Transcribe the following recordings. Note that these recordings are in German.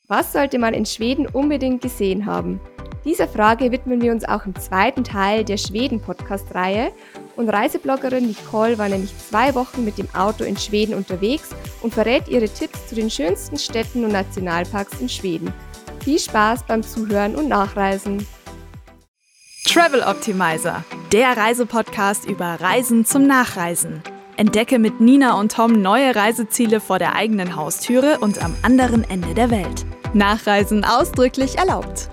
Was sollte man in Schweden unbedingt gesehen haben? Dieser Frage widmen wir uns auch im zweiten Teil der Schweden-Podcast-Reihe. Und Reisebloggerin Nicole war nämlich 2 Wochen mit dem Auto in Schweden unterwegs und verrät ihre Tipps zu den schönsten Städten und Nationalparks in Schweden. Viel Spaß beim Zuhören und Nachreisen! Travel Optimizer, der Reisepodcast über Reisen zum Nachreisen. Entdecke mit Nina und Tom neue Reiseziele vor der eigenen Haustüre und am anderen Ende der Welt. Nachreisen ausdrücklich erlaubt.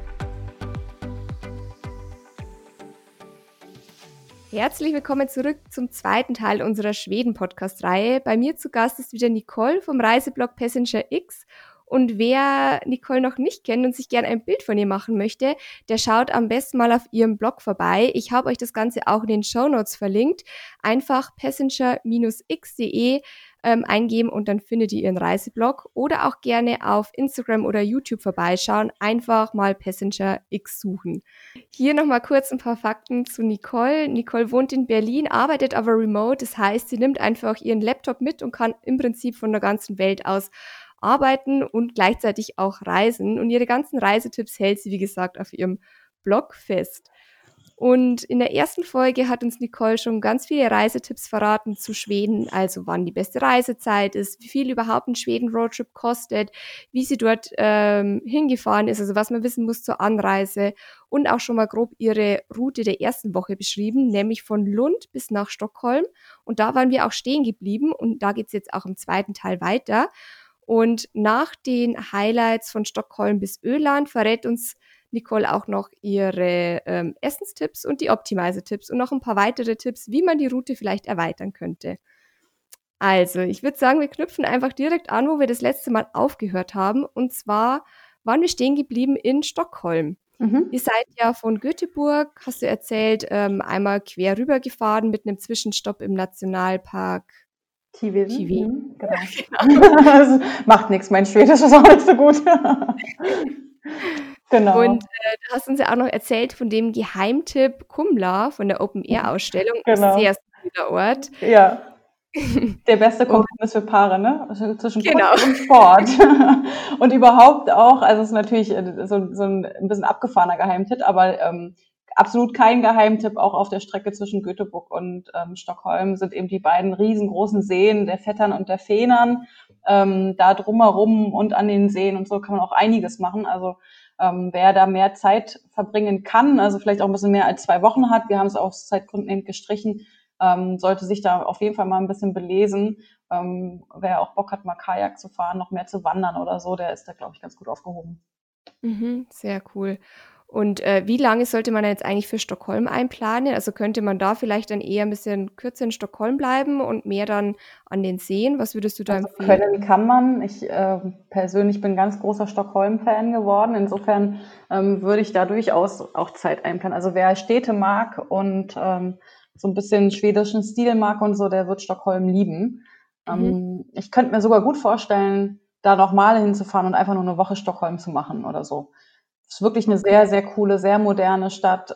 Herzlich willkommen zurück zum zweiten Teil unserer Schweden-Podcast-Reihe. Bei mir zu Gast ist wieder Nicole vom Reiseblog Passenger X. Und wer Nicole noch nicht kennt und sich gerne ein Bild von ihr machen möchte, der schaut am besten mal auf ihrem Blog vorbei. Ich habe euch das Ganze auch in den Shownotes verlinkt. Einfach passenger-x.de eingeben und dann findet ihr ihren Reiseblog. Oder auch gerne auf Instagram oder YouTube vorbeischauen. Einfach mal Passenger X suchen. Hier nochmal kurz ein paar Fakten zu Nicole. Nicole wohnt in Berlin, arbeitet aber remote. Das heißt, sie nimmt einfach ihren Laptop mit und kann im Prinzip von der ganzen Welt aus arbeiten und gleichzeitig auch reisen. Und ihre ganzen Reisetipps hält sie, wie gesagt, auf ihrem Blog fest. Und in der ersten Folge hat uns Nicole schon ganz viele Reisetipps verraten zu Schweden, also wann die beste Reisezeit ist, wie viel überhaupt ein Schweden-Roadtrip kostet, wie sie dort hingefahren ist, also was man wissen muss zur Anreise und auch schon mal grob ihre Route der ersten Woche beschrieben, nämlich von Lund bis nach Stockholm. Und da waren wir auch stehen geblieben und da geht's jetzt auch im zweiten Teil weiter. Und nach den Highlights von Stockholm bis Öland verrät uns Nicole auch noch ihre Essenstipps und die Optimizer-Tipps und noch ein paar weitere Tipps, wie man die Route vielleicht erweitern könnte. Also, ich würde sagen, wir knüpfen einfach direkt an, wo wir das letzte Mal aufgehört haben. Und zwar waren wir stehen geblieben in Stockholm. Ihr seid ja von Göteborg, hast du erzählt, einmal quer rüber gefahren mit einem Zwischenstopp im Nationalpark Tiveden. Genau. Das macht nichts, mein Schwedisch ist auch nicht so gut. Genau. Und du hast uns ja auch noch erzählt von dem Geheimtipp Kumla von der Open-Air-Ausstellung. Genau. Sehr cooler Ort. Ja. Der beste Kompromiss für Paare, ne? Zwischen Genau. Kunst und Sport. Und überhaupt auch, also es ist natürlich so ein bisschen abgefahrener Geheimtipp, aber absolut kein Geheimtipp, auch auf der Strecke zwischen Göteborg und Stockholm sind eben die beiden riesengroßen Seen, der Vättern und der Fänern. Da drumherum und an den Seen und so kann man auch einiges machen. Also wer da mehr Zeit verbringen kann, also vielleicht auch ein bisschen mehr als 2 Wochen hat, wir haben es aus Zeitgründen eben gestrichen, sollte sich da auf jeden Fall mal ein bisschen belesen. Wer auch Bock hat, mal Kajak zu fahren, noch mehr zu wandern oder so, der ist da, glaube ich, ganz gut aufgehoben. Sehr cool. Und wie lange sollte man jetzt eigentlich für Stockholm einplanen? Also könnte man da vielleicht dann eher ein bisschen kürzer in Stockholm bleiben und mehr dann an den Seen? Was würdest du da empfehlen? Können kann man. Ich persönlich bin ganz großer Stockholm-Fan geworden. Insofern würde ich da durchaus auch Zeit einplanen. Also wer Städte mag und so ein bisschen schwedischen Stil mag und so, der wird Stockholm lieben. Ich könnte mir sogar gut vorstellen, da nochmal hinzufahren und einfach nur eine Woche Stockholm zu machen oder so. Es ist wirklich eine sehr, sehr coole, sehr moderne Stadt.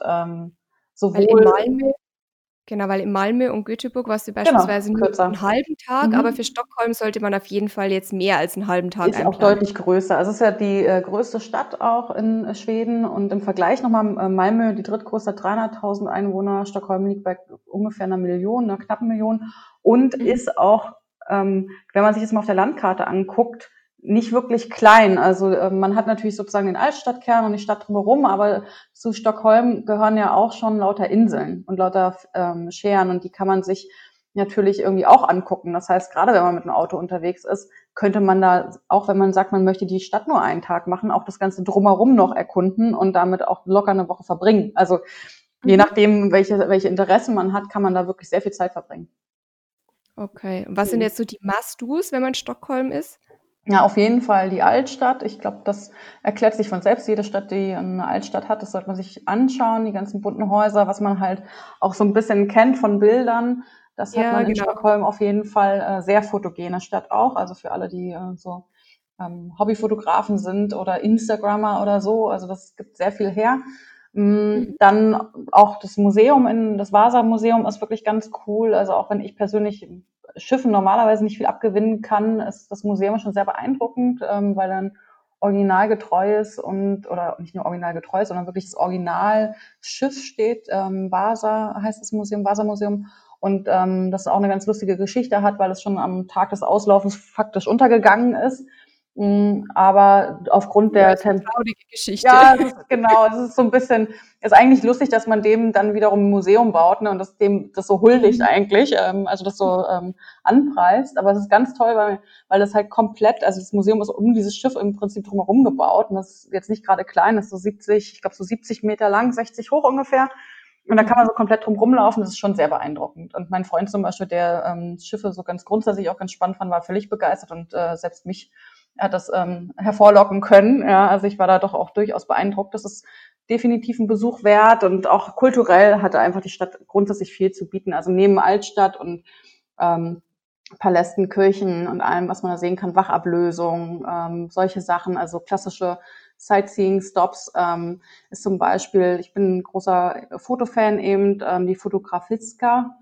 Weil in Malmö und Göteborg warst du beispielsweise nur kürzer. einen halben Tag, aber für Stockholm sollte man auf jeden Fall jetzt mehr als einen halben Tag Ist auch einplanen. deutlich größer. Also es ist ja die größte Stadt auch in Schweden und im Vergleich nochmal Malmö, die drittgrößte, hat 300.000 Einwohner. Stockholm liegt bei ungefähr einer knapp 1 Million und ist auch, wenn man sich das mal auf der Landkarte anguckt, nicht wirklich klein. Also man hat natürlich sozusagen den Altstadtkern und die Stadt drumherum, aber zu Stockholm gehören ja auch schon lauter Inseln und lauter Schären und die kann man sich natürlich irgendwie auch angucken. Das heißt, gerade wenn man mit einem Auto unterwegs ist, könnte man da, auch wenn man sagt, man möchte die Stadt nur einen Tag machen, auch das Ganze drumherum noch erkunden und damit auch locker eine Woche verbringen. Also je nachdem, welche Interessen man hat, kann man da wirklich sehr viel Zeit verbringen. Okay. Und was sind jetzt so die Must-Dos, wenn man in Stockholm ist? Ja, auf jeden Fall die Altstadt. Ich glaube, das erklärt sich von selbst. Jede Stadt, die eine Altstadt hat, das sollte man sich anschauen. Die ganzen bunten Häuser, was man halt auch so ein bisschen kennt von Bildern. Das hat man in Stockholm auf jeden Fall. Sehr fotogene Stadt auch. Also für alle, die so Hobbyfotografen sind oder Instagrammer oder so. Also das gibt sehr viel her. Dann auch das Museum, das Vasa-Museum ist wirklich ganz cool. Also auch wenn ich persönlich Schiffen normalerweise nicht viel abgewinnen kann, ist das Museum schon sehr beeindruckend, weil dann originalgetreues oder nicht nur originalgetreues, sondern wirklich das Originalschiff steht. Vasa heißt das Museum, Vasa-Museum. Und das auch eine ganz lustige Geschichte hat, weil es schon am Tag des Auslaufens faktisch untergegangen ist. Aber aufgrund der traurige Geschichte. Ja, genau. Es ist so ein bisschen, ist eigentlich lustig, dass man dem dann wiederum ein Museum baut, ne, und das so huldigt eigentlich, also das so anpreist. Aber es ist ganz toll, weil das halt komplett, also das Museum ist um dieses Schiff im Prinzip drumherum gebaut. Und das ist jetzt nicht gerade klein, das ist so 70 Meter lang, 60 hoch ungefähr. Und da kann man so komplett drum rumlaufen, das ist schon sehr beeindruckend. Und mein Freund zum Beispiel, der Schiffe so ganz grundsätzlich auch ganz spannend fand, war völlig begeistert und selbst mich hat das hervorlocken können. Ja, also ich war da doch auch durchaus beeindruckt. Das ist definitiv ein Besuch wert und auch kulturell hatte einfach die Stadt grundsätzlich viel zu bieten. Also neben Altstadt und Palästen, Kirchen und allem, was man da sehen kann, Wachablösung, solche Sachen, also klassische Sightseeing-Stops ist zum Beispiel, ich bin ein großer Fotofan eben, die Fotografiska,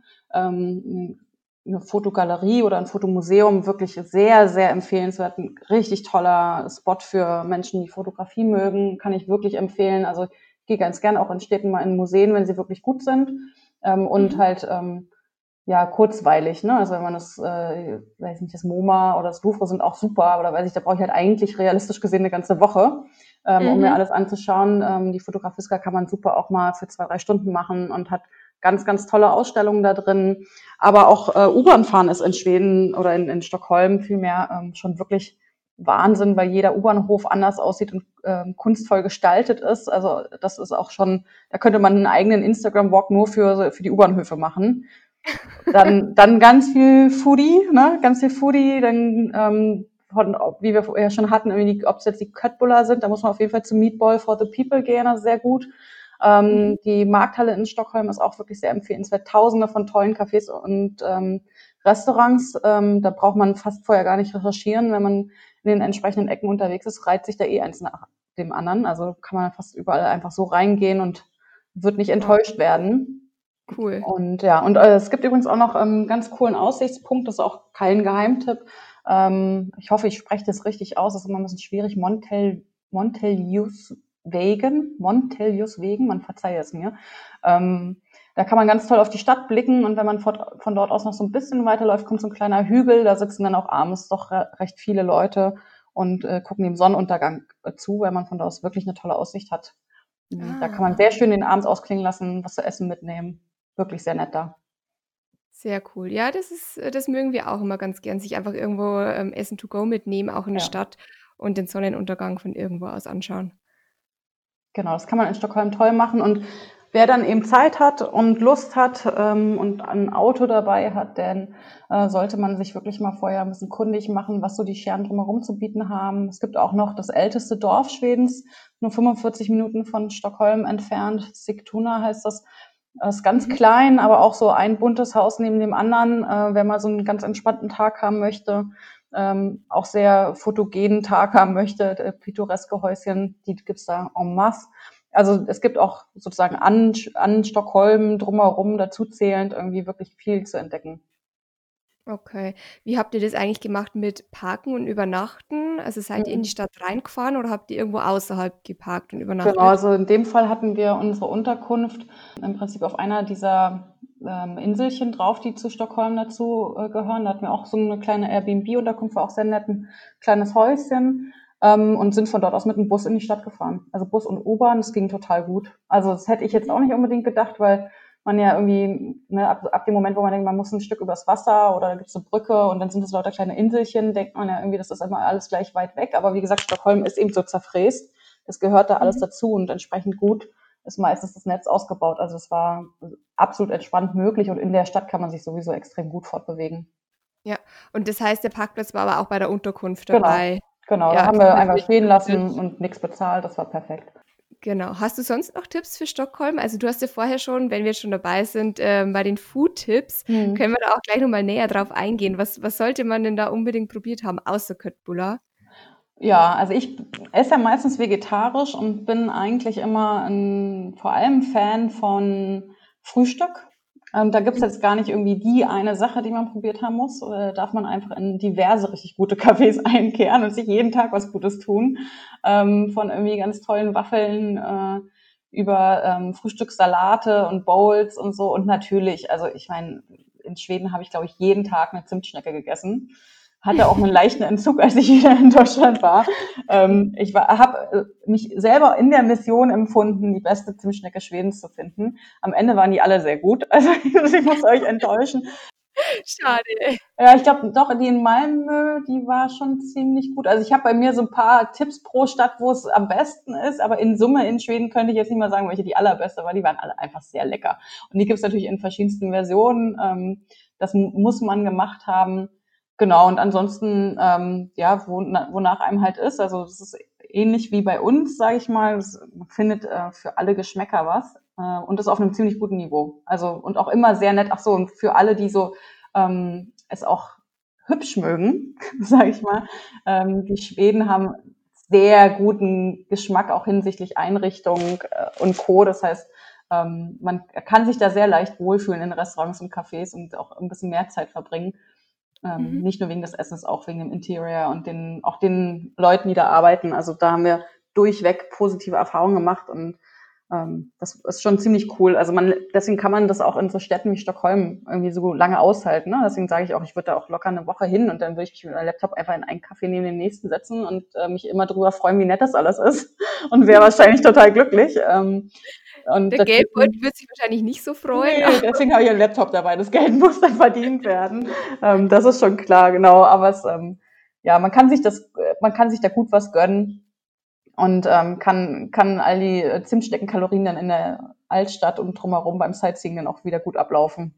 eine Fotogalerie oder ein Fotomuseum, wirklich sehr, sehr empfehlenswert, ein richtig toller Spot für Menschen, die Fotografie mögen, kann ich wirklich empfehlen. Also ich gehe ganz gern auch in Städten mal in Museen, wenn sie wirklich gut sind und halt ja, kurzweilig, ne? Also wenn man weiß nicht, das MoMA oder das Louvre sind auch super, aber da brauche ich halt eigentlich realistisch gesehen eine ganze Woche, um mir alles anzuschauen. Die Fotografiska kann man super auch mal für 2-3 Stunden machen und hat ganz, ganz tolle Ausstellungen da drin. Aber auch U-Bahn fahren ist in Schweden oder in Stockholm vielmehr schon wirklich Wahnsinn, weil jeder U-Bahnhof anders aussieht und kunstvoll gestaltet ist. Also das ist auch schon, da könnte man einen eigenen Instagram-Walk nur für die U-Bahnhöfe machen. Dann ganz viel Foodie, ne? Ganz viel Foodie, dann wie wir ja schon hatten, irgendwie ob es jetzt die Köttbullar sind, da muss man auf jeden Fall zum Meatball for the People gehen, das ist sehr gut. Die Markthalle in Stockholm ist auch wirklich sehr empfehlenswert. Tausende von tollen Cafés und Restaurants. Da braucht man fast vorher gar nicht recherchieren. Wenn man in den entsprechenden Ecken unterwegs ist, reiht sich da eins nach dem anderen. Also kann man fast überall einfach so reingehen und wird nicht enttäuscht werden. Cool. Und ja, und es gibt übrigens auch noch einen ganz coolen Aussichtspunkt, das ist auch kein Geheimtipp. Ich hoffe, ich spreche das richtig aus, das ist immer ein bisschen schwierig. Monteljuswegen, man verzeihe es mir. Da kann man ganz toll auf die Stadt blicken und wenn man von dort aus noch so ein bisschen weiterläuft, kommt so ein kleiner Hügel, da sitzen dann auch abends doch recht viele Leute und gucken dem Sonnenuntergang zu, weil man von dort aus wirklich eine tolle Aussicht hat. Da kann man sehr schön den Abend ausklingen lassen, was zu essen mitnehmen. Wirklich sehr nett da. Sehr cool. Ja, das mögen wir auch immer ganz gern, sich einfach irgendwo Essen to go mitnehmen, auch in der Stadt und den Sonnenuntergang von irgendwo aus anschauen. Genau, das kann man in Stockholm toll machen. Und wer dann eben Zeit hat und Lust hat und ein Auto dabei hat, dann sollte man sich wirklich mal vorher ein bisschen kundig machen, was so die Scheren drumherum zu bieten haben. Es gibt auch noch das älteste Dorf Schwedens, nur 45 Minuten von Stockholm entfernt. Sigtuna heißt das. Das ist ganz klein, aber auch so ein buntes Haus neben dem anderen, wenn man so einen ganz entspannten Tag haben möchte, auch sehr photogenen Tag haben möchte, pittoreske Häuschen, die gibt's da en masse. Also es gibt auch sozusagen an Stockholm drumherum dazu zählend irgendwie wirklich viel zu entdecken. Okay. Wie habt ihr das eigentlich gemacht mit Parken und Übernachten? Also seid ihr in die Stadt reingefahren oder habt ihr irgendwo außerhalb geparkt und übernachtet? Genau, also in dem Fall hatten wir unsere Unterkunft im Prinzip auf einer dieser Inselchen drauf, die zu Stockholm dazu gehören. Da hatten wir auch so eine kleine Airbnb-Unterkunft, war auch sehr nett, ein kleines Häuschen und sind von dort aus mit dem Bus in die Stadt gefahren. Also Bus und U-Bahn, das ging total gut. Also das hätte ich jetzt auch nicht unbedingt gedacht, weil man ja irgendwie, ne, ab dem Moment, wo man denkt, man muss ein Stück übers Wasser oder da gibt's eine Brücke und dann sind es lauter kleine Inselchen, denkt man ja irgendwie, das ist immer alles gleich weit weg. Aber wie gesagt, Stockholm ist eben so zerfräst. Das gehört da alles dazu und entsprechend gut ist meistens das Netz ausgebaut. Also es war absolut entspannt möglich und in der Stadt kann man sich sowieso extrem gut fortbewegen. Ja, und das heißt, der Parkplatz war aber auch bei der Unterkunft dabei. Genau, Ja, da haben wir einfach stehen lassen und nichts bezahlt. Das war perfekt. Genau. Hast du sonst noch Tipps für Stockholm? Also du hast ja vorher schon, wenn wir jetzt schon dabei sind, bei den Food-Tipps, können wir da auch gleich nochmal näher drauf eingehen. Was sollte man denn da unbedingt probiert haben, außer Köttbullar? Ja, also ich esse ja meistens vegetarisch und bin eigentlich immer vor allem Fan von Frühstück. Da gibt's jetzt gar nicht irgendwie die eine Sache, die man probiert haben muss. Oder darf man einfach in diverse richtig gute Cafés einkehren und sich jeden Tag was Gutes tun. Von irgendwie ganz tollen Waffeln über Frühstückssalate und Bowls und so. Und natürlich, also ich meine, in Schweden habe ich, glaube ich, jeden Tag eine Zimtschnecke gegessen. Hatte auch einen leichten Entzug, als ich wieder in Deutschland war. Ich habe mich selber in der Mission empfunden, die beste Zimtschnecke Schwedens zu finden. Am Ende waren die alle sehr gut. Also ich muss euch enttäuschen. Schade. Ja, ich glaube doch, die in Malmö, die war schon ziemlich gut. Also ich habe bei mir so ein paar Tipps pro Stadt, wo es am besten ist, aber in Summe in Schweden könnte ich jetzt nicht mal sagen, welche die allerbeste war. Die waren alle einfach sehr lecker. Und die gibt's natürlich in verschiedensten Versionen. Das muss man gemacht haben. Genau, und ansonsten, ja, wonach einem halt ist. Also das ist ähnlich wie bei uns, sage ich mal. Man findet für alle Geschmäcker was und das auf einem ziemlich guten Niveau. Also und auch immer sehr nett. Ach so, und für alle, die so es auch hübsch mögen, sage ich mal. Die Schweden haben sehr guten Geschmack, auch hinsichtlich Einrichtung und Co. Das heißt, man kann sich da sehr leicht wohlfühlen in Restaurants und Cafés und auch ein bisschen mehr Zeit verbringen. Nicht nur wegen des Essens, auch wegen dem Interior und auch den Leuten, die da arbeiten. Also da haben wir durchweg positive Erfahrungen gemacht und das ist schon ziemlich cool. Also deswegen kann man das auch in so Städten wie Stockholm irgendwie so lange aushalten. Ne? Deswegen sage ich auch, ich würde da auch locker eine Woche hin und dann würde ich mich mit meinem Laptop einfach in einen Café neben den nächsten setzen und mich immer drüber freuen, wie nett das alles ist und wäre wahrscheinlich total glücklich. Und Der Geldbeutel wird sich wahrscheinlich nicht so freuen. Nee, deswegen habe ich einen Laptop dabei. Das Geld muss dann verdient werden. Das ist schon klar, genau. Aber ja, man kann sich da gut was gönnen und kann all die Zimtschneckenkalorien dann in der Altstadt und drumherum beim Sightseeing dann auch wieder gut ablaufen.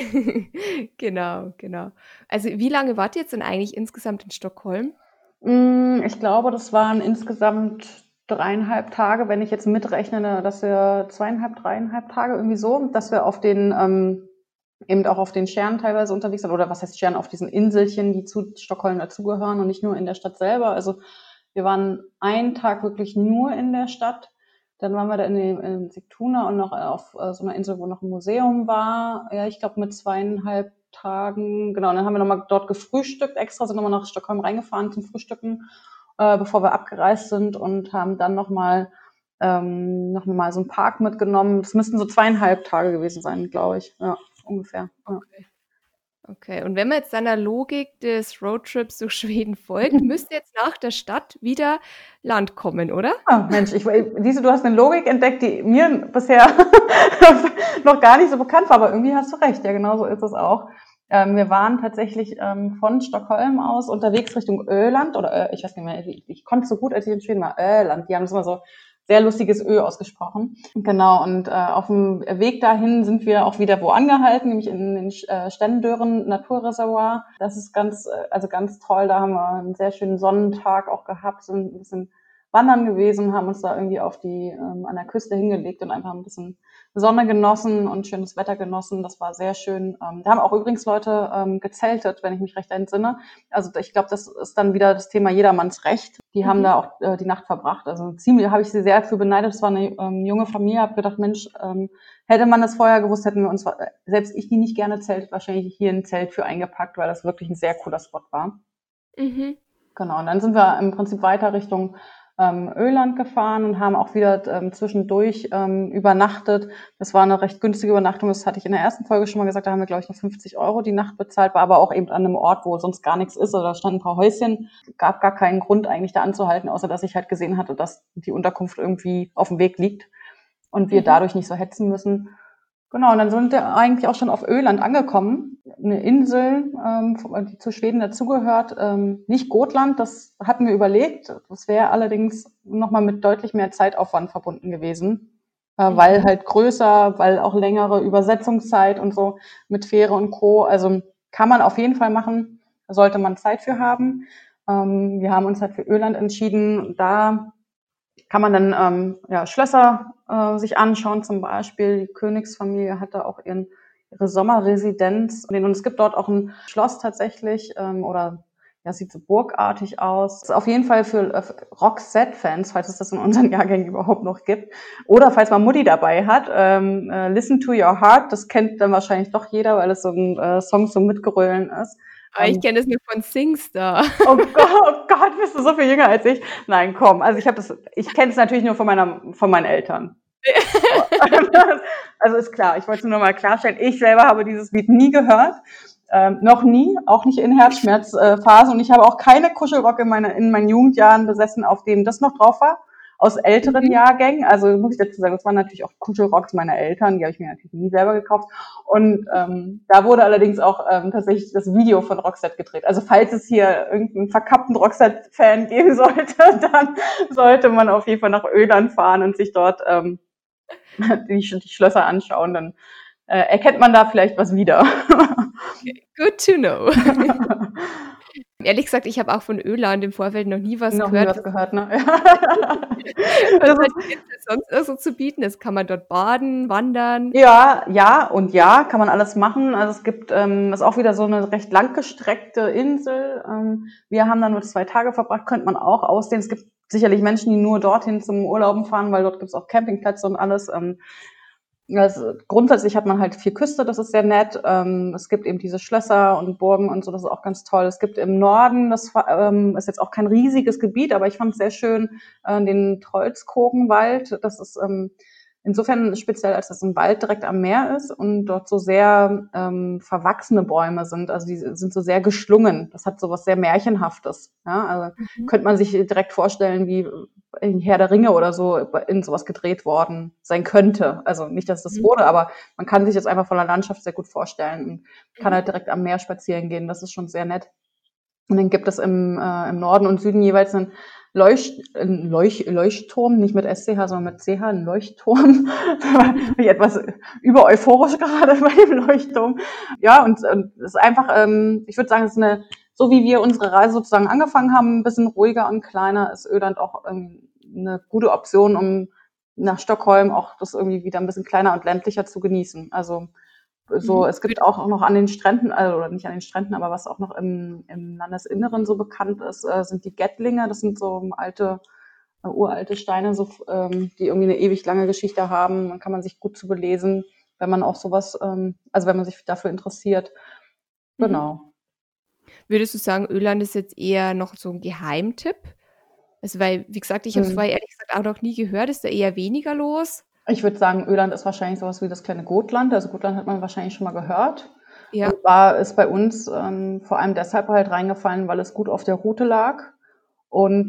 Genau. Also wie lange wart ihr jetzt denn eigentlich insgesamt in Stockholm? Ich glaube, das waren insgesamt 3,5 Tage, wenn ich jetzt mitrechne, dass wir 2,5, 3,5 Tage irgendwie so, dass wir auf den eben auch auf den Scheren teilweise unterwegs sind, oder was heißt Scheren, auf diesen Inselchen, die zu Stockholm dazugehören und nicht nur in der Stadt selber. Also wir waren einen Tag wirklich nur in der Stadt, dann waren wir da in Sigtuna und noch auf so einer Insel, wo noch ein Museum war. Ja, ich glaube mit 2,5 Tagen, genau, und dann haben wir nochmal dort gefrühstückt, extra sind nochmal nach Stockholm reingefahren zum Frühstücken, bevor wir abgereist sind und haben dann nochmal so einen Park mitgenommen. Das müssten so 2,5 Tage gewesen sein, glaube ich. Ja, ungefähr. Ja. Okay, und wenn man jetzt deiner Logik des Roadtrips durch Schweden folgt, müsste jetzt nach der Stadt wieder Land kommen, oder? Ah, Mensch, du hast eine Logik entdeckt, die mir bisher noch gar nicht so bekannt war, aber irgendwie hast du recht. Ja, genau so ist es auch. Wir waren tatsächlich von Stockholm aus unterwegs Richtung Öland oder ich weiß nicht mehr, ich konnte es so gut, als ich in Schweden war, Öland. Die haben es immer so sehr lustiges Ö ausgesprochen. Genau, und auf dem Weg dahin sind wir auch wieder wo angehalten, nämlich in den Stendören Naturreservoir. Das ist ganz toll. Da haben wir einen sehr schönen Sonnentag auch gehabt, sind ein bisschen wandern gewesen, haben uns da irgendwie an der Küste hingelegt und einfach ein bisschen Sonne genossen und schönes Wetter genossen. Das war sehr schön. Da haben auch übrigens Leute gezeltet, wenn ich mich recht entsinne. Also ich glaube, das ist dann wieder das Thema jedermanns Recht. Die haben da auch die Nacht verbracht. Also ziemlich habe ich sie sehr für beneidet. Es war eine junge Familie. Habe gedacht, Mensch, hätte man das vorher gewusst, hätten wir uns, selbst ich, die nicht gerne zeltet, wahrscheinlich hier ein Zelt für eingepackt, weil das wirklich ein sehr cooler Spot war. Mhm. Genau, und dann sind wir im Prinzip weiter Richtung Öland gefahren und haben auch wieder zwischendurch übernachtet. Das war eine recht günstige Übernachtung, das hatte ich in der ersten Folge schon mal gesagt, da haben wir, glaube ich, noch 50 € die Nacht bezahlt, war aber auch eben an einem Ort, wo sonst gar nichts ist, also da standen ein paar Häuschen, gab gar keinen Grund eigentlich da anzuhalten, außer dass ich halt gesehen hatte, dass die Unterkunft irgendwie auf dem Weg liegt und wir dadurch nicht so hetzen müssen. Genau, und dann sind wir eigentlich auch schon auf Öland angekommen. Eine Insel, die zu Schweden dazugehört. Nicht Gotland, das hatten wir überlegt. Das wäre allerdings nochmal mit deutlich mehr Zeitaufwand verbunden gewesen. Weil halt größer, weil auch längere Übersetzungszeit und so mit Fähre und Co. Also kann man auf jeden Fall machen, da sollte man Zeit für haben. Wir haben uns halt für Öland entschieden. Da kann man dann Schlösser sich anschauen, zum Beispiel die Königsfamilie hatte auch ihre Sommerresidenz und es gibt dort auch ein Schloss tatsächlich oder ja, sieht so burgartig aus. Ist auf jeden Fall für Roxette-Fans, falls es das in unseren Jahrgängen überhaupt noch gibt. Oder falls man Mutti dabei hat, Listen to Your Heart, das kennt dann wahrscheinlich doch jeder, weil es so ein Song zum Mitgrölen ist. Aber ich kenne das nur von SingStar. Oh Gott, bist du so viel jünger als ich? Nein, komm. Also ich kenne es natürlich nur von meinen Eltern. Also ist klar, ich wollte es nur mal klarstellen. Ich selber habe dieses Lied nie gehört. Noch nie, auch nicht in Herzschmerzphase. Und ich habe auch keine Kuschelrock in meinen Jugendjahren besessen, auf dem das noch drauf war. Aus älteren Jahrgängen, also muss ich dazu sagen, das waren natürlich auch Kuschelrocks meiner Eltern, die habe ich mir natürlich nie selber gekauft. Und da wurde allerdings auch tatsächlich das Video von Roxette gedreht. Also falls es hier irgendeinen verkappten Roxette-Fan geben sollte, dann sollte man auf jeden Fall nach Öland fahren und sich dort die Schlösser anschauen. Dann erkennt man da vielleicht was wieder. Okay, good to know. Ehrlich gesagt, ich habe auch von Öland im Vorfeld noch nie was gehört. Ne? Was hat sonst noch so zu bieten? Das kann man dort baden, wandern. Ja, kann man alles machen. Also es gibt, ist auch wieder so eine recht langgestreckte Insel. Wir haben da nur 2 Tage verbracht, könnte man auch ausdehnen. Es gibt sicherlich Menschen, die nur dorthin zum Urlauben fahren, weil dort gibt es auch Campingplätze und alles. Also grundsätzlich hat man halt 4 Küste, das ist sehr nett. Es gibt eben diese Schlösser und Burgen und so, das ist auch ganz toll. Es gibt im Norden, das ist jetzt auch kein riesiges Gebiet, aber ich fand es sehr schön, den Trollskogenwald. Das ist insofern speziell, als das ein Wald direkt am Meer ist und dort so sehr verwachsene Bäume sind. Also die sind so sehr geschlungen. Das hat so was sehr Märchenhaftes. Ja? Also könnte man sich direkt vorstellen, wie in Herr der Ringe oder so in sowas gedreht worden sein könnte. Also nicht, dass das wurde, aber man kann sich das einfach von der Landschaft sehr gut vorstellen und kann halt direkt am Meer spazieren gehen. Das ist schon sehr nett. Und dann gibt es im Norden und Süden jeweils einen Leuchtturm, nicht mit SCH, sondern mit CH, ein Leuchtturm. Bin ich etwas über euphorisch gerade bei dem Leuchtturm. Ja, und es ist einfach, ich würde sagen, es ist so wie wir unsere Reise sozusagen angefangen haben, ein bisschen ruhiger und kleiner, ist Öland auch eine gute Option, um nach Stockholm auch das irgendwie wieder ein bisschen kleiner und ländlicher zu genießen. Also so, es gibt auch noch an den Stränden, also oder nicht an den Stränden, aber was auch noch im Landesinneren so bekannt ist, sind die Gettlinge. Das sind so uralte Steine, so, die irgendwie eine ewig lange Geschichte haben. Dann kann man sich gut zu belesen, wenn man auch sowas, also wenn man sich dafür interessiert. Genau. Würdest du sagen, Öland ist jetzt eher noch so ein Geheimtipp? Also weil, wie gesagt, ich habe es vorher ehrlich gesagt auch noch nie gehört. Ist da eher weniger los? Ich würde sagen, Öland ist wahrscheinlich sowas wie das kleine Gotland. Also Gotland hat man wahrscheinlich schon mal gehört. Ja. Und ist bei uns vor allem deshalb halt reingefallen, weil es gut auf der Route lag. Und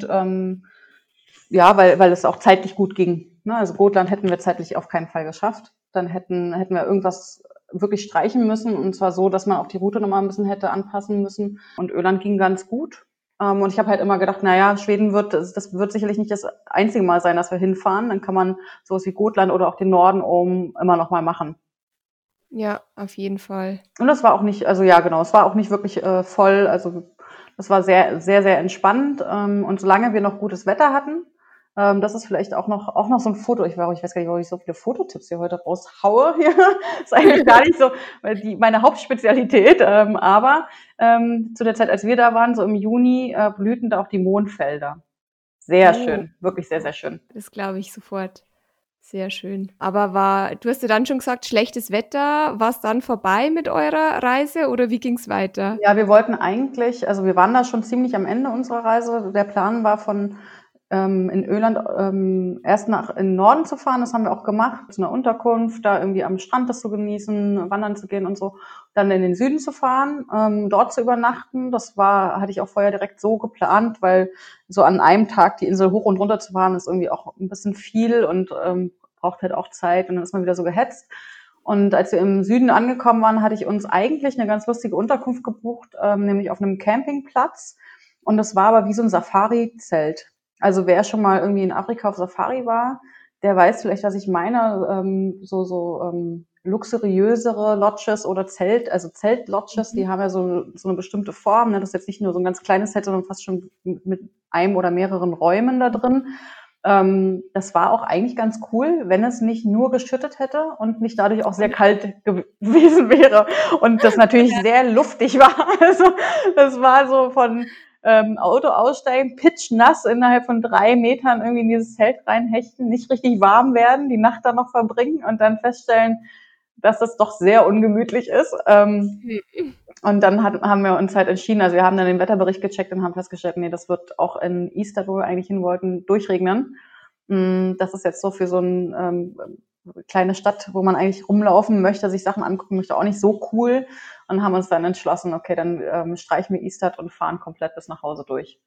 ja, weil es auch zeitlich gut ging. Ne? Also Gotland hätten wir zeitlich auf keinen Fall geschafft. Dann hätten wir irgendwas wirklich streichen müssen. Und zwar so, dass man auch die Route nochmal ein bisschen hätte anpassen müssen. Und Öland ging ganz gut. Und ich habe halt immer gedacht, naja, Schweden das wird sicherlich nicht das einzige Mal sein, dass wir hinfahren. Dann kann man sowas wie Gotland oder auch den Norden oben immer noch mal machen. Ja, auf jeden Fall. Und das war auch nicht, also ja, genau, es war auch nicht wirklich voll. Also das war sehr, sehr, sehr entspannt. Und solange wir noch gutes Wetter hatten, das ist vielleicht auch noch so ein Foto. Ich weiß gar nicht, warum ich so viele Fototipps hier heute raushaue. Das ist eigentlich gar nicht so meine Hauptspezialität. Aber zu der Zeit, als wir da waren, so im Juni, blühten da auch die Mohnfelder. Sehr schön, wirklich sehr, sehr schön. Das glaube ich sofort. Sehr schön. Aber du hast ja dann schon gesagt, schlechtes Wetter. War es dann vorbei mit eurer Reise oder wie ging es weiter? Ja, wir wollten eigentlich, also wir waren da schon ziemlich am Ende unserer Reise. Der Plan war in Öland erst in den Norden zu fahren, das haben wir auch gemacht, zu einer Unterkunft, da irgendwie am Strand das zu genießen, wandern zu gehen und so, dann in den Süden zu fahren, dort zu übernachten, hatte ich auch vorher direkt so geplant, weil so an einem Tag die Insel hoch und runter zu fahren, ist irgendwie auch ein bisschen viel und braucht halt auch Zeit und dann ist man wieder so gehetzt. Und als wir im Süden angekommen waren, hatte ich uns eigentlich eine ganz lustige Unterkunft gebucht, nämlich auf einem Campingplatz und das war aber wie so ein Safari-Zelt. Also wer schon mal irgendwie in Afrika auf Safari war, der weiß vielleicht, was ich meine. Luxuriösere Lodges oder Zeltlodges, die haben ja so eine bestimmte Form. Ne? Das ist jetzt nicht nur so ein ganz kleines Zelt, sondern fast schon mit einem oder mehreren Räumen da drin. Das war auch eigentlich ganz cool, wenn es nicht nur geschüttet hätte und nicht dadurch auch sehr kalt gewesen wäre. Und das natürlich sehr luftig war. Also das war so Auto aussteigen, pitschnass innerhalb von 3 Metern irgendwie in dieses Zelt reinhechten, nicht richtig warm werden, die Nacht dann noch verbringen und dann feststellen, dass das doch sehr ungemütlich ist. Und dann haben wir uns halt entschieden, also wir haben dann den Wetterbericht gecheckt und haben festgestellt, nee, das wird auch in Istad, wo wir eigentlich hin wollten, durchregnen. Das ist jetzt so für so eine kleine Stadt, wo man eigentlich rumlaufen möchte, sich Sachen angucken möchte, auch nicht so cool. Und haben uns dann entschlossen, okay, dann streichen wir Istad und fahren komplett bis nach Hause durch.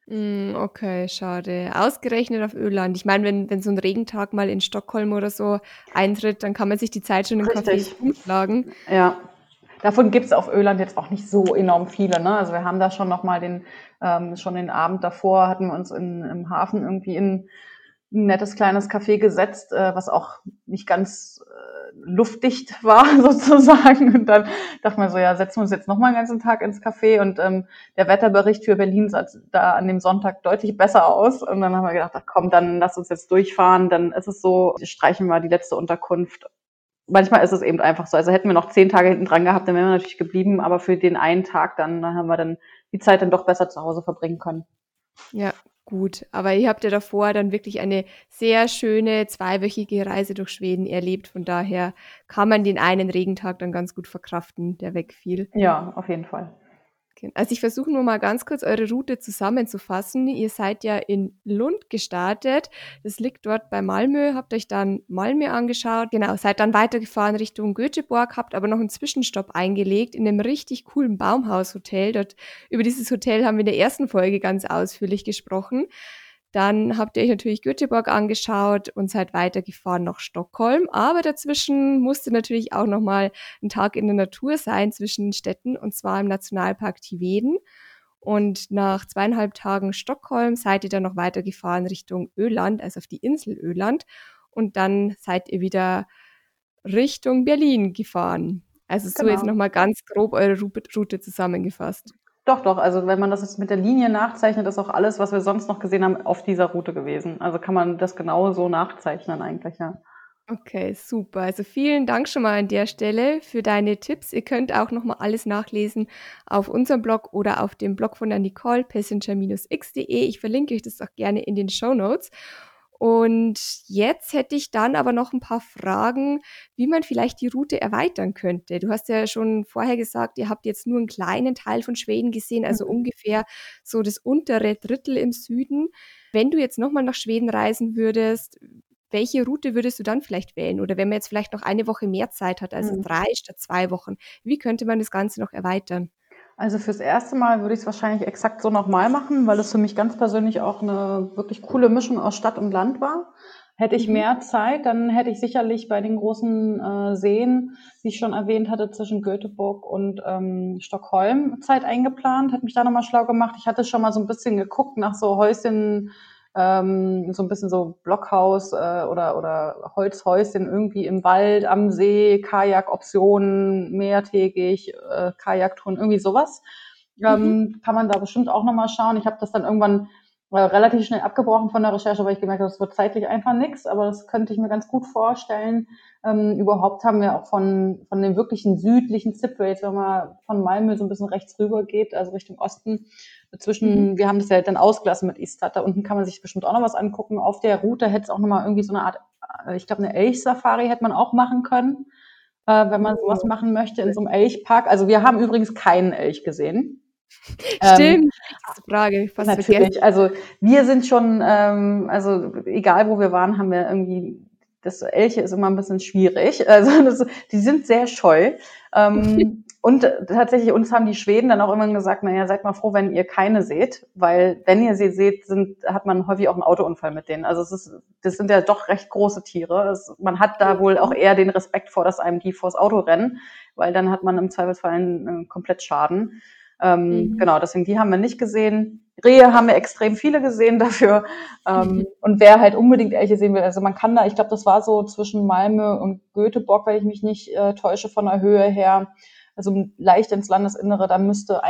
Okay, schade. Ausgerechnet auf Öland. Ich meine, wenn so ein Regentag mal in Stockholm oder so eintritt, dann kann man sich die Zeit schon in Richtig. Cafés umschlagen. Ja. Davon gibt's auf Öland jetzt auch nicht so enorm viele, ne? Also wir haben da schon nochmal schon den Abend davor hatten wir uns im Hafen irgendwie in ein nettes kleines Café gesetzt, was auch nicht ganz luftdicht war sozusagen. Und dann dachten wir so, ja, setzen wir uns jetzt nochmal den ganzen Tag ins Café. Und der Wetterbericht für Berlin sah da an dem Sonntag deutlich besser aus. Und dann haben wir gedacht, ach komm, dann lass uns jetzt durchfahren. Dann ist es so, streichen wir die letzte Unterkunft. Manchmal ist es eben einfach so. Also hätten wir noch 10 Tage hinten dran gehabt, dann wären wir natürlich geblieben. Aber für den einen Tag dann haben wir dann die Zeit dann doch besser zu Hause verbringen können. Ja, gut. Aber ihr habt ja davor dann wirklich eine sehr schöne 2-wöchige Reise durch Schweden erlebt. Von daher kann man den einen Regentag dann ganz gut verkraften, der wegfiel. Ja, auf jeden Fall. Also ich versuche nur mal ganz kurz eure Route zusammenzufassen. Ihr seid ja in Lund gestartet. Das liegt dort bei Malmö. Habt euch dann Malmö angeschaut. Genau, seid dann weitergefahren Richtung Göteborg, habt aber noch einen Zwischenstopp eingelegt in einem richtig coolen Baumhaushotel. Über dieses Hotel haben wir in der ersten Folge ganz ausführlich gesprochen. Dann habt ihr euch natürlich Göteborg angeschaut und seid weitergefahren nach Stockholm. Aber dazwischen musste natürlich auch nochmal ein Tag in der Natur sein zwischen den Städten, und zwar im Nationalpark Tiveden. Und nach 2,5 Tagen Stockholm seid ihr dann noch weitergefahren Richtung Öland, also auf die Insel Öland. Und dann seid ihr wieder Richtung Berlin gefahren. Also so jetzt Genau. nochmal ganz grob eure Route zusammengefasst. Doch. Also wenn man das jetzt mit der Linie nachzeichnet, ist auch alles, was wir sonst noch gesehen haben, auf dieser Route gewesen. Also kann man das genau so nachzeichnen eigentlich, ja. Okay, super. Also vielen Dank schon mal an der Stelle für deine Tipps. Ihr könnt auch noch mal alles nachlesen auf unserem Blog oder auf dem Blog von der Nicole, passenger-x.de. Ich verlinke euch das auch gerne in den Shownotes. Und jetzt hätte ich dann aber noch ein paar Fragen, wie man vielleicht die Route erweitern könnte. Du hast ja schon vorher gesagt, ihr habt jetzt nur einen kleinen Teil von Schweden gesehen, also ungefähr so das untere Drittel im Süden. Wenn du jetzt nochmal nach Schweden reisen würdest, welche Route würdest du dann vielleicht wählen? Oder wenn man jetzt vielleicht noch eine Woche mehr Zeit hat, also 3 statt 2 Wochen, wie könnte man das Ganze noch erweitern? Also fürs erste Mal würde ich es wahrscheinlich exakt so nochmal machen, weil es für mich ganz persönlich auch eine wirklich coole Mischung aus Stadt und Land war. Hätte ich mehr Zeit, dann hätte ich sicherlich bei den großen Seen, wie ich schon erwähnt hatte, zwischen Göteborg und Stockholm Zeit eingeplant, hätte mich da nochmal schlau gemacht. Ich hatte schon mal so ein bisschen geguckt nach so Häuschen, so ein bisschen so Blockhaus oder Holzhäuschen irgendwie im Wald, am See, Kajakoptionen, mehrtägig, Kajaktouren, irgendwie sowas. Kann man da bestimmt auch nochmal schauen. Ich habe das dann irgendwann relativ schnell abgebrochen von der Recherche, weil ich gemerkt habe, das wird zeitlich einfach nichts, aber das könnte ich mir ganz gut vorstellen. Überhaupt haben wir auch von den wirklichen südlichen Zipfel, jetzt wenn man von Malmö so ein bisschen rechts rüber geht, also Richtung Osten, wir haben das ja dann ausgelassen mit Istad, da unten kann man sich bestimmt auch noch was angucken. Auf der Route hätte es auch nochmal irgendwie so eine Art, ich glaube eine Elchsafari hätte man auch machen können, wenn man sowas machen möchte in so einem Elchpark. Also wir haben übrigens keinen Elch gesehen. Stimmt, wichtigste Frage, fast Natürlich, vergessen. also wir sind schon, also egal wo wir waren, haben wir irgendwie, das Elche ist immer ein bisschen schwierig, also die sind sehr scheu. Und tatsächlich uns haben die Schweden dann auch immer gesagt, naja, seid mal froh, wenn ihr keine seht, weil wenn ihr sie seht, hat man häufig auch einen Autounfall mit denen. Also das sind ja doch recht große Tiere. Man hat da wohl auch eher den Respekt vor, dass einem die vors Auto rennen, weil dann hat man im Zweifelsfall einen Komplettschaden. Genau, deswegen die haben wir nicht gesehen. Rehe haben wir extrem viele gesehen dafür. Und wer halt unbedingt Elche sehen will, also man kann da, ich glaube, das war so zwischen Malmö und Göteborg, wenn ich mich nicht täusche von der Höhe her, also leicht ins Landesinnere, da müsste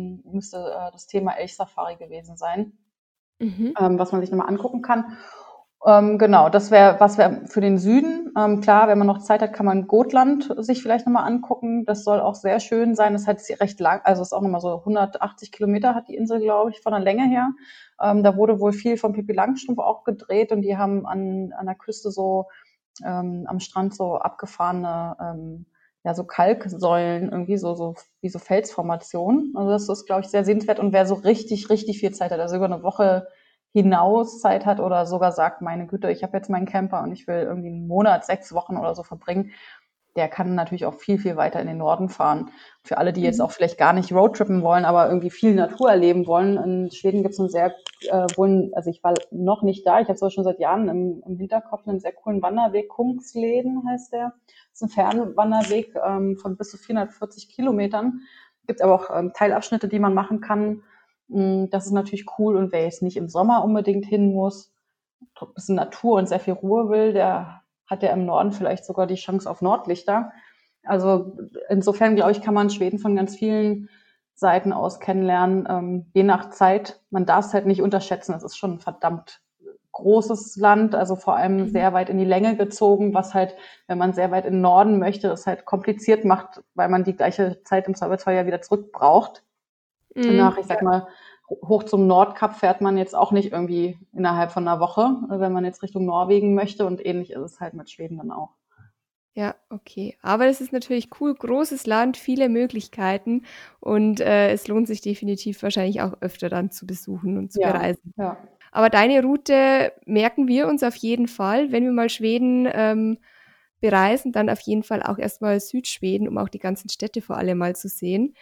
das Thema Elchsafari gewesen sein, was man sich nochmal angucken kann. Genau, das wäre für den Süden. Klar, wenn man noch Zeit hat, kann man Gotland sich vielleicht nochmal angucken. Das soll auch sehr schön sein. Das hat recht lang, also ist auch nochmal so 180 Kilometer hat die Insel, glaube ich, von der Länge her. Da wurde wohl viel von Pippi Langstrumpf auch gedreht und die haben an der Küste so am Strand so abgefahrene so Kalksäulen, irgendwie so wie so Felsformationen. Also das ist, glaube ich, sehr sehenswert. Und wer so richtig, richtig viel Zeit hat, also über eine Woche hinaus Zeit hat oder sogar sagt, meine Güte, ich habe jetzt meinen Camper und ich will irgendwie einen Monat, 6 Wochen oder so verbringen, der kann natürlich auch viel, viel weiter in den Norden fahren. Für alle, die jetzt auch vielleicht gar nicht Roadtrippen wollen, aber irgendwie viel Natur erleben wollen. In Schweden gibt es einen sehr also ich war noch nicht da, ich habe es aber schon seit Jahren im Hinterkopf, einen sehr coolen Wanderweg, Kungsleden heißt der. Das ist ein Fernwanderweg von bis zu 440 Kilometern. Gibt aber auch Teilabschnitte, die man machen kann. Das ist natürlich cool und wer jetzt nicht im Sommer unbedingt hin muss, ein bisschen Natur und sehr viel Ruhe will, der hat ja im Norden vielleicht sogar die Chance auf Nordlichter. Also insofern, glaube ich, kann man Schweden von ganz vielen Seiten aus kennenlernen, je nach Zeit. Man darf es halt nicht unterschätzen, es ist schon ein verdammt großes Land, also vor allem sehr weit in die Länge gezogen, was halt, wenn man sehr weit in den Norden möchte, das halt kompliziert macht, weil man die gleiche Zeit im Zweifelsfall ja wieder zurück braucht. Nach, ich sag mal, hoch zum Nordkap fährt man jetzt auch nicht irgendwie innerhalb von einer Woche, wenn man jetzt Richtung Norwegen möchte und ähnlich ist es halt mit Schweden dann auch. Ja, okay. Aber es ist natürlich cool, großes Land, viele Möglichkeiten und es lohnt sich definitiv wahrscheinlich auch öfter dann zu besuchen und zu bereisen. Ja. Aber deine Route merken wir uns auf jeden Fall, wenn wir mal Schweden bereisen, dann auf jeden Fall auch erstmal Südschweden, um auch die ganzen Städte vor allem mal zu sehen.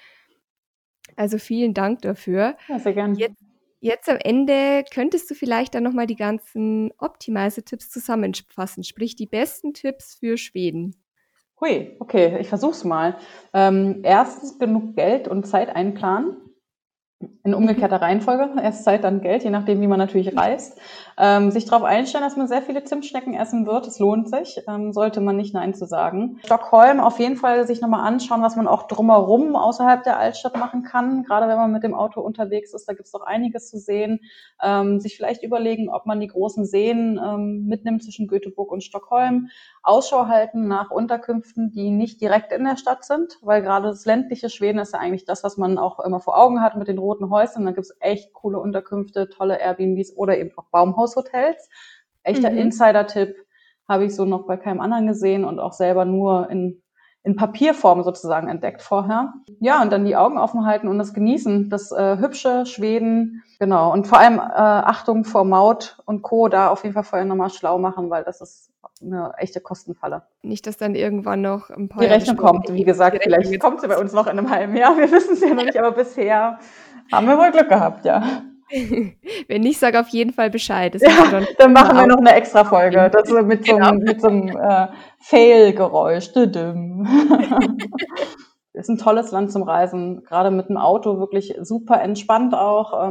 Also vielen Dank dafür. Ja, sehr gerne. Jetzt am Ende könntest du vielleicht dann nochmal die ganzen Optimizer-Tipps zusammenfassen, sprich die besten Tipps für Schweden. Hui, okay, ich versuch's mal. Erstens genug Geld und Zeit einplanen. In umgekehrter Reihenfolge. Erst Zeit, dann Geld, je nachdem, wie man natürlich reist. Sich darauf einstellen, dass man sehr viele Zimtschnecken essen wird. Es lohnt sich. Sollte man nicht Nein zu sagen. Stockholm auf jeden Fall sich nochmal anschauen, was man auch drumherum außerhalb der Altstadt machen kann. Gerade wenn man mit dem Auto unterwegs ist, da gibt's doch einiges zu sehen. Sich vielleicht überlegen, ob man die großen Seen mitnimmt zwischen Göteborg und Stockholm. Ausschau halten nach Unterkünften, die nicht direkt in der Stadt sind, weil gerade das ländliche Schweden ist ja eigentlich das, was man auch immer vor Augen hat mit den roten Häusern. Da gibt's echt coole Unterkünfte, tolle Airbnbs oder eben auch Baumhaushotels. Echter Insider-Tipp, habe ich so noch bei keinem anderen gesehen und auch selber nur in Papierform sozusagen entdeckt vorher. Ja, und dann die Augen offen halten und das genießen. Das hübsche Schweden, genau. Und vor allem Achtung vor Maut und Co. Da auf jeden Fall vorher nochmal schlau machen, weil das ist eine echte Kostenfalle. Nicht, dass dann irgendwann noch ein paar Die Rechnung kommt, wie gesagt, vielleicht kommt sie bei uns noch in einem halben Jahr. Wir wissen es ja noch nicht, aber bisher haben wir wohl Glück gehabt, ja. Wenn nicht, sag auf jeden Fall Bescheid. Das dann machen wir noch eine extra Folge, das mit so einem Fail-Geräusch. Ist ein tolles Land zum Reisen, gerade mit dem Auto wirklich super entspannt auch.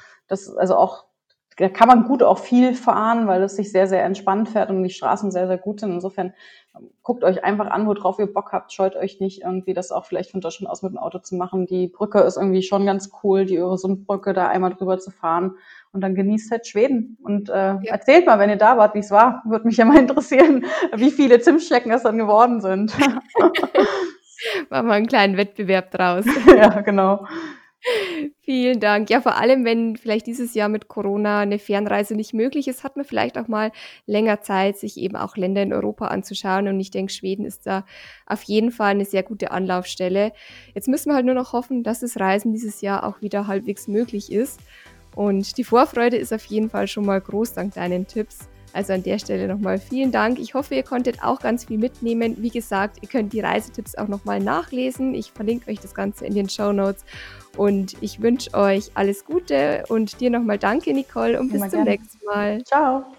Da kann man gut auch viel fahren, weil es sich sehr, sehr entspannt fährt und die Straßen sehr, sehr gut sind. Insofern guckt euch einfach an, worauf ihr Bock habt. Scheut euch nicht irgendwie, das auch vielleicht von Deutschland aus mit dem Auto zu machen. Die Brücke ist irgendwie schon ganz cool, die Öresundbrücke, da einmal drüber zu fahren. Und dann genießt halt Schweden. Und erzählt mal, wenn ihr da wart, wie es war. Würde mich ja mal interessieren, wie viele Zimtschnecken es dann geworden sind. Machen wir einen kleinen Wettbewerb draus. Ja, genau. Vielen Dank. Ja, vor allem, wenn vielleicht dieses Jahr mit Corona eine Fernreise nicht möglich ist, hat man vielleicht auch mal länger Zeit, sich eben auch Länder in Europa anzuschauen. Und ich denke, Schweden ist da auf jeden Fall eine sehr gute Anlaufstelle. Jetzt müssen wir halt nur noch hoffen, dass das Reisen dieses Jahr auch wieder halbwegs möglich ist. Und die Vorfreude ist auf jeden Fall schon mal groß dank deinen Tipps. Also an der Stelle nochmal vielen Dank. Ich hoffe, ihr konntet auch ganz viel mitnehmen. Wie gesagt, ihr könnt die Reisetipps auch nochmal nachlesen. Ich verlinke euch das Ganze in den Shownotes. Und ich wünsche euch alles Gute und dir nochmal danke, Nicole, und bis zum nächsten Mal. Ciao.